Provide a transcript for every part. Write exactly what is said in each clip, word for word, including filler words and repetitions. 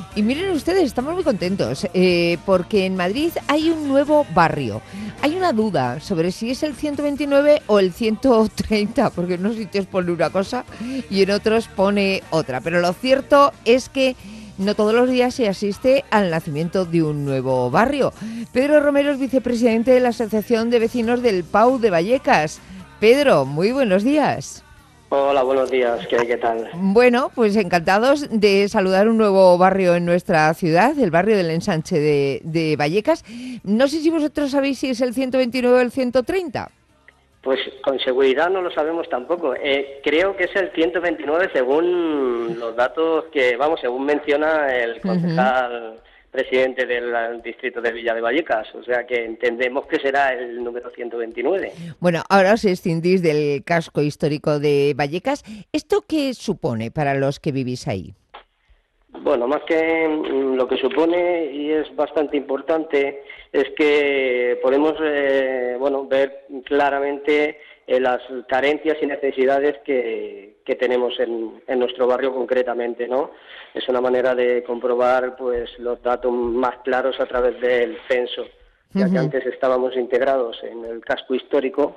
Y miren ustedes, estamos muy contentos eh, porque en Madrid hay un nuevo barrio. Hay una duda sobre si es el ciento veintinueve o el ciento treinta, porque en unos sitios pone una cosa y en otros pone otra. Pero lo cierto es que no todos los días se asiste al nacimiento de un nuevo barrio. Pedro Romero es vicepresidente de la Asociación de Vecinos del Pau de Vallecas. Pedro, muy buenos días. Hola, buenos días, ¿qué, qué tal? Bueno, pues encantados de saludar un nuevo barrio en nuestra ciudad, el barrio del Ensanche de, de Vallecas. No sé si vosotros sabéis si es el ciento veintinueve o el ciento treinta. Pues con seguridad no lo sabemos tampoco. Eh, creo que es el ciento veintinueve según los datos que, vamos, según menciona el Uh-huh. concejal presidente del distrito de Villa de Vallecas. O sea que entendemos que será el número ciento veintinueve. Bueno, ahora os escindís del casco histórico de Vallecas. ¿Esto qué supone para los que vivís ahí? Bueno, más que mm, lo que supone, y es bastante importante, es que podemos eh, bueno, ver claramente eh, las carencias y necesidades que, que tenemos en, en nuestro barrio concretamente, ¿no? Es una manera de comprobar pues los datos más claros a través del censo, ya que Uh-huh. antes estábamos integrados en el casco histórico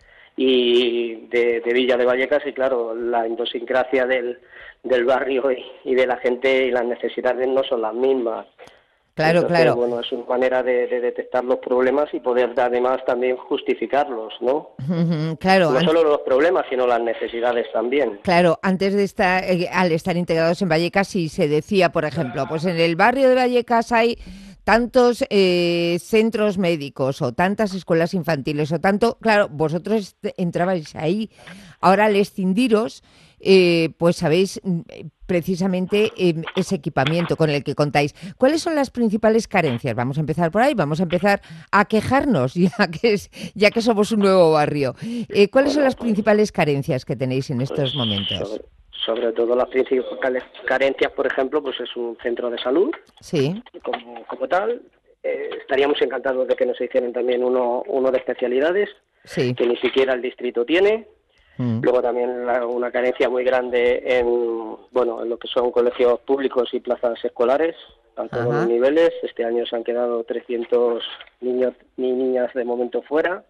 y de, de Villa de Vallecas, y claro, la idiosincrasia del, del barrio y, y de la gente y las necesidades no son las mismas. Claro, Entonces, claro. bueno, es una manera de, de detectar los problemas y poder además también justificarlos, ¿no? Uh-huh. Claro, No an- solo los problemas, sino las necesidades también. claro, antes de estar, eh, al estar integrados en Vallecas, si se decía, por ejemplo, pues en el barrio de Vallecas hay tantos eh, centros médicos o tantas escuelas infantiles o tanto, claro, vosotros est- entrabais ahí. Ahora al escindiros, eh, pues sabéis mm, eh, precisamente eh, ese equipamiento con el que contáis. ¿Cuáles son las principales carencias? Vamos a empezar por ahí, vamos a empezar a quejarnos, ya que es, ya que somos un nuevo barrio. Eh, ¿cuáles son Bueno, las pues, principales carencias que tenéis en pues estos momentos? sobre, sobre todo las principales carencias, por ejemplo, pues es un centro de salud Sí, como, como tal. Eh, estaríamos encantados de que nos hicieran también uno, uno de especialidades, sí. que ni siquiera el distrito tiene. Mm. Luego también la- una carencia muy grande en, bueno, en lo que son colegios públicos y plazas escolares a todos los Ajá. niveles. Este año se han quedado trescientos niños y niñas de momento fuera.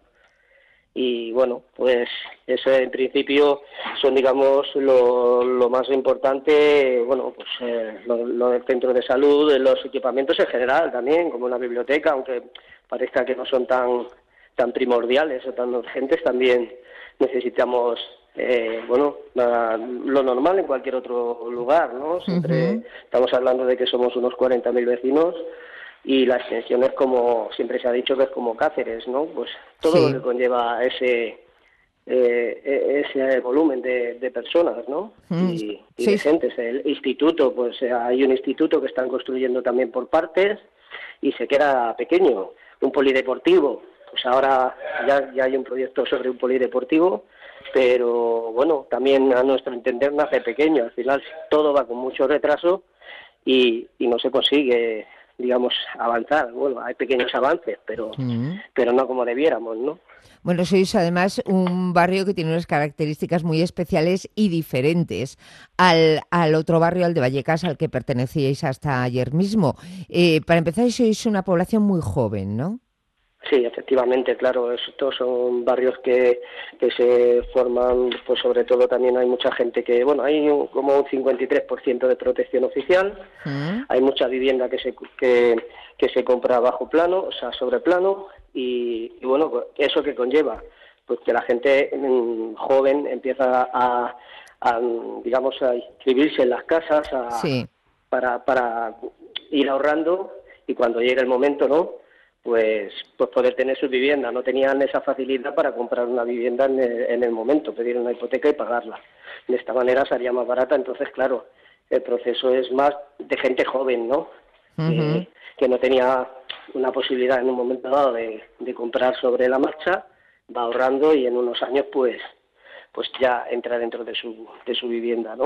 Y bueno, pues eso en principio son, digamos, lo, lo más importante, bueno, pues eh, lo, lo del centro de salud, de los equipamientos en general también, como una biblioteca, aunque parezca que no son tan, tan primordiales o tan urgentes, también necesitamos, eh, bueno, la- lo normal en cualquier otro lugar, ¿no? Siempre Ujú. estamos hablando de que somos unos cuarenta mil vecinos y la extensión es como, siempre se ha dicho que es como Cáceres, ¿no? Pues todo lo que Sí. conlleva ese eh, e- ese volumen de, de personas, ¿no? Mm. Y, y de Sí. gentes. El instituto, pues eh, hay un instituto que están construyendo también por partes y se queda pequeño. Un polideportivo, pues ahora ya, ya hay un proyecto sobre un polideportivo, pero bueno, también a nuestro entender nace pequeño. Al final todo va con mucho retraso y, y no se consigue, digamos, avanzar. Bueno, hay pequeños avances, pero, Mm. pero no como debiéramos, ¿no? Bueno, sois además un barrio que tiene unas características muy especiales y diferentes al, al otro barrio, al de Vallecas, al que pertenecíais hasta ayer mismo. Eh, para empezar, sois una población muy joven, ¿no? Sí, efectivamente, claro, estos son barrios que, que se forman, pues sobre todo también hay mucha gente que, bueno, hay un- como un cincuenta y tres por ciento de protección oficial, Mm. hay mucha vivienda que se, que, que se compra bajo plano, o sea, sobre plano, y, y bueno, pues, ¿eso que conlleva? Pues que la gente mm, joven empieza a, a, digamos, a inscribirse en las casas, a, Sí. para, para ir ahorrando y cuando llegue el momento, ¿no? Pues, pues poder tener su vivienda. No tenían esa facilidad para comprar una vivienda en el, en el momento, pedir una hipoteca y pagarla. De esta manera sería más barata, entonces, claro, el proceso es más de gente joven, ¿no? Ujú. Que, que no tenía una posibilidad en un momento dado de, de comprar sobre la marcha, va ahorrando y en unos años, pues, pues ya entra dentro de su, de su vivienda, ¿no?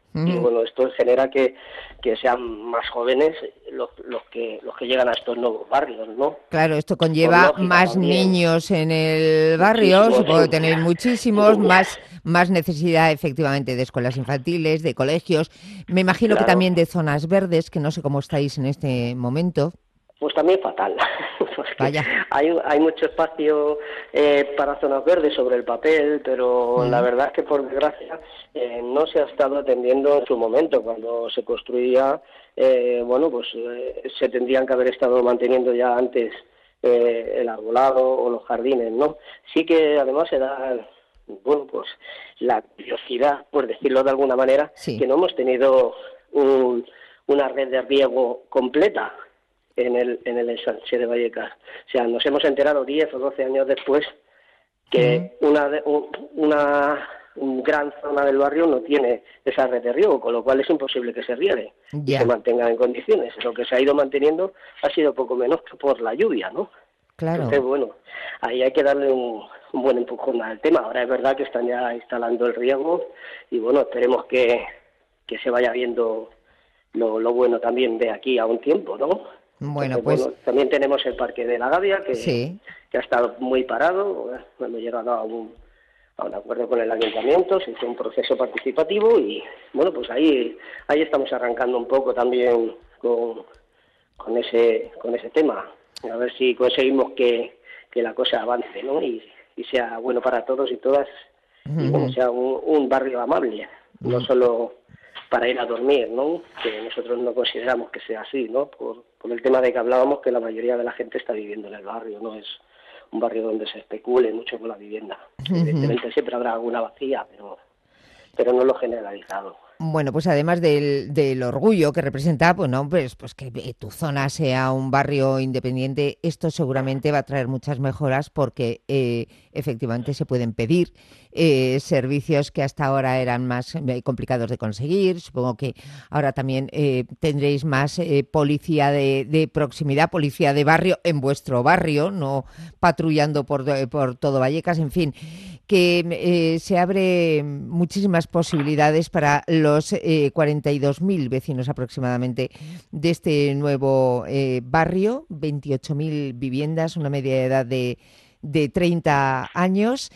Y bueno, esto genera que, que sean más jóvenes los, los que los que llegan a estos nuevos barrios, ¿no? Claro, esto conlleva más también. niños en el barrio, Muchísimos, supongo que sí. tenéis muchísimos, más, más necesidad efectivamente de escuelas infantiles, de colegios, me imagino que Claro. también de zonas verdes, que no sé cómo estáis en este momento. Pues también fatal, porque Vaya. hay, hay mucho espacio eh, para zonas verdes sobre el papel, pero Mm. la verdad es que por desgracia eh, no se ha estado atendiendo en su momento. Cuando se construía, eh, bueno, pues eh, se tendrían que haber estado manteniendo ya antes eh, el arbolado o los jardines, ¿no? Sí que además se da, bueno, pues la curiosidad, por decirlo de alguna manera, Sí. que no hemos tenido un, una red de riego completa en el en el ensanche de Vallecas. O sea, nos hemos enterado diez o doce años después que mm. una, un, una un gran zona del barrio no tiene esa red de riego, con lo cual es imposible que se riegue Ya. y se mantenga en condiciones. Lo que se ha ido manteniendo ha sido poco menos que por la lluvia, ¿no? Claro. Entonces, bueno, ahí hay que darle un, un buen empujón al tema. Ahora es verdad que están ya instalando el riego y, bueno, esperemos que, que se vaya viendo lo, lo bueno también de aquí a un tiempo, ¿no? Bueno, Entonces, pues bueno, también tenemos el Parque de la Gavia, que, sí. que ha estado muy parado. Hemos llegado a un, a un acuerdo con el ayuntamiento, se hizo un proceso participativo y, bueno, pues ahí ahí estamos arrancando un poco también con, con ese con ese tema. A ver si conseguimos que, que la cosa avance, ¿no? Y, y sea bueno para todos y todas, uh-huh. y bueno, sea un, un barrio amable, uh-huh. no solo para ir a dormir, ¿no? Que nosotros no consideramos que sea así, ¿no? Por, por el tema de que hablábamos, que la mayoría de la gente está viviendo en el barrio, no es un barrio donde se especule mucho con la vivienda. Uh-huh. Evidentemente siempre habrá alguna vacía, pero pero no lo generalizado. Bueno, pues además del, del orgullo que representa, bueno, pues, pues que tu zona sea un barrio independiente, esto seguramente va a traer muchas mejoras porque eh, efectivamente se pueden pedir eh, servicios que hasta ahora eran más eh, complicados de conseguir. Supongo que ahora también eh, tendréis más eh, policía de, de proximidad, policía de barrio en vuestro barrio, no patrullando por, por todo Vallecas, en fin, que eh, se abre muchísimas posibilidades para los eh, cuarenta y dos mil vecinos aproximadamente de este nuevo eh, barrio, veintiocho mil viviendas, una media de edad de, de treinta años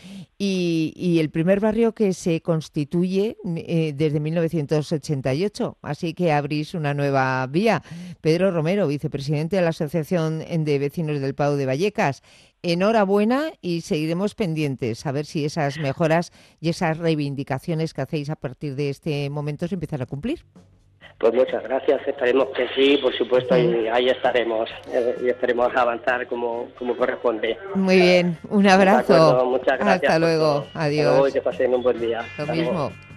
y, y el primer barrio que se constituye eh, desde mil novecientos ochenta y ocho, así que abrís una nueva vía. Pedro Romero, vicepresidente de la Asociación de Vecinos del Pau de Vallecas, enhorabuena y seguiremos pendientes a ver si esas mejoras y esas reivindicaciones que hacéis a partir de este momento se empiezan a cumplir. Pues muchas gracias, esperemos que sí, por supuesto, y ahí estaremos eh, y esperemos avanzar como, como corresponde. Muy bien, un abrazo. De acuerdo, muchas gracias. Hasta luego, por todo. adiós. Hasta luego y que pasen un buen día. Lo Hasta mismo. luego.